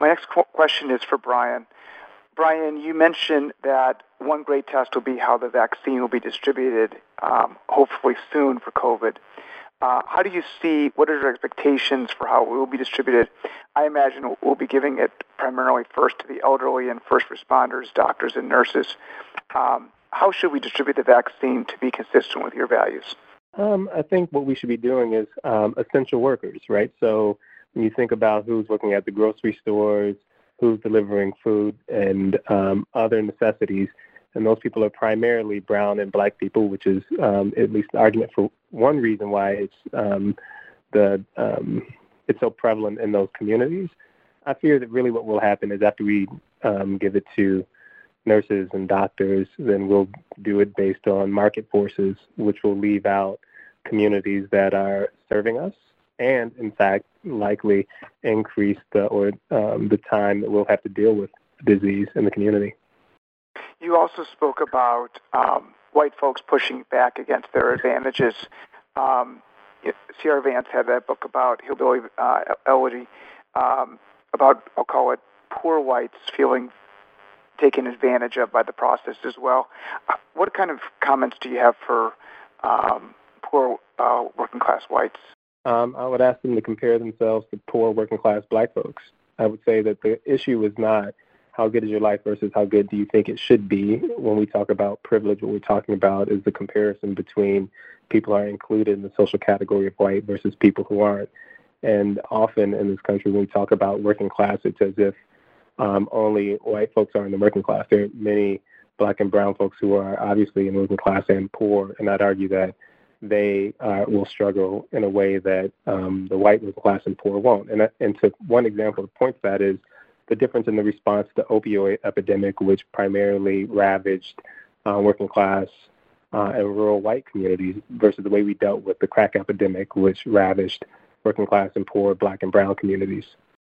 My next question is for Brian. Brian, you mentioned that one great test will be how the vaccine will be distributed, hopefully soon for COVID. How do you see, what are your expectations for how it will be distributed? I imagine we'll be giving it primarily first to the elderly and first responders, doctors and nurses. How should we distribute the vaccine to be consistent with your values? I think what we should be doing is essential workers, right? So when you think about who's working at the grocery stores, who's delivering food and other necessities, and those people are primarily brown and black people, which is at least the argument for one reason why it's so prevalent in those communities. I fear that really what will happen is after we give it to nurses and doctors, then we'll do it based on market forces, which will leave out communities that are serving us and, in fact, likely increase the time that we'll have to deal with the disease in the community. You also spoke about white folks pushing back against their advantages. Sierra Vance had that book about hillbilly elegy, about, I'll call it, poor whites feeling taken advantage of by the process as well. What kind of comments do you have for poor working class whites? I would ask them to compare themselves to poor working class black folks. I would say that the issue is not how good is your life versus how good do you think it should be. When we talk about privilege, what we're talking about is the comparison between people who are included in the social category of white versus people who aren't. And often in this country, when we talk about working class, it's as if only white folks are in the working class. There are many black and brown folks who are obviously in working class and poor, and I'd argue that they will struggle in a way that the white working class and poor won't. And to one example to point to that is the difference in the response to the opioid epidemic, which primarily ravaged working class and rural white communities, versus the way we dealt with the crack epidemic, which ravaged working class and poor black and brown communities.